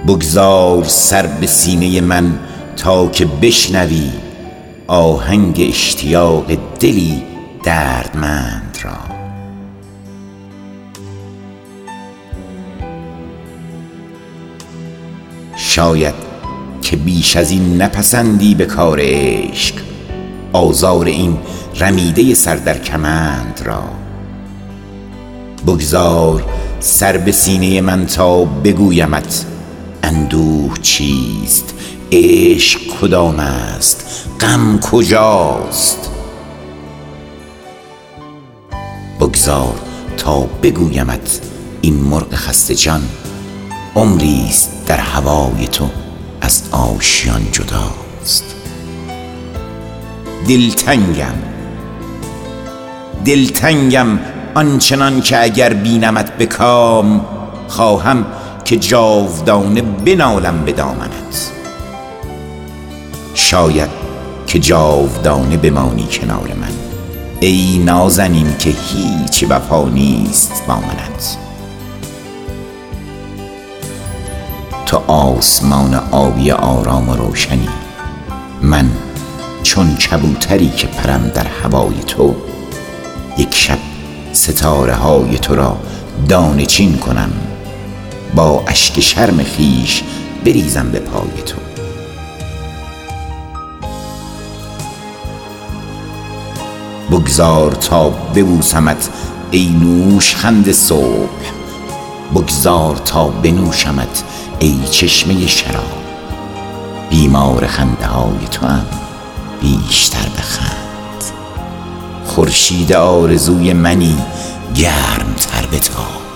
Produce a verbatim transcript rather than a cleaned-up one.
بگذار سر به سینه من تا که بشنوی آهنگ اشتیاق دلی دردمند را. شاید که بیش از این نپسندی به کار عشق آزار این رمیده سر در کمند را. بگذار سر به سینه من تا بگویمت اندوه چیست، عشق کدام است، غم کجاست. بگذار تا بگویمت این مرغ خسته جان عمریست در هوای تو از آشیان جداست. دلتنگم دلتنگم آنچنان که اگر بینمت به کام خواهم که جاودانه بنالم به دامنت. شاید که جاودانه بمانی کنار من ای نازنین که هیچ وفا نیست با منت. تو آسمان آبی آرام و روشنی، من چون کبوتری که پرم در هوای تو. یک شب ستاره های تو را دانه چین کنم، با اشک شرم خیش بریزم به پای تو. بگذار تا ببوسمت ای نوشخند صبح، بگذار تا بنوشمت ای چشمه شراب. بیمار خنده های تو هم بیشتر بخند، خورشید آرزوی منی گرم تر بتاب.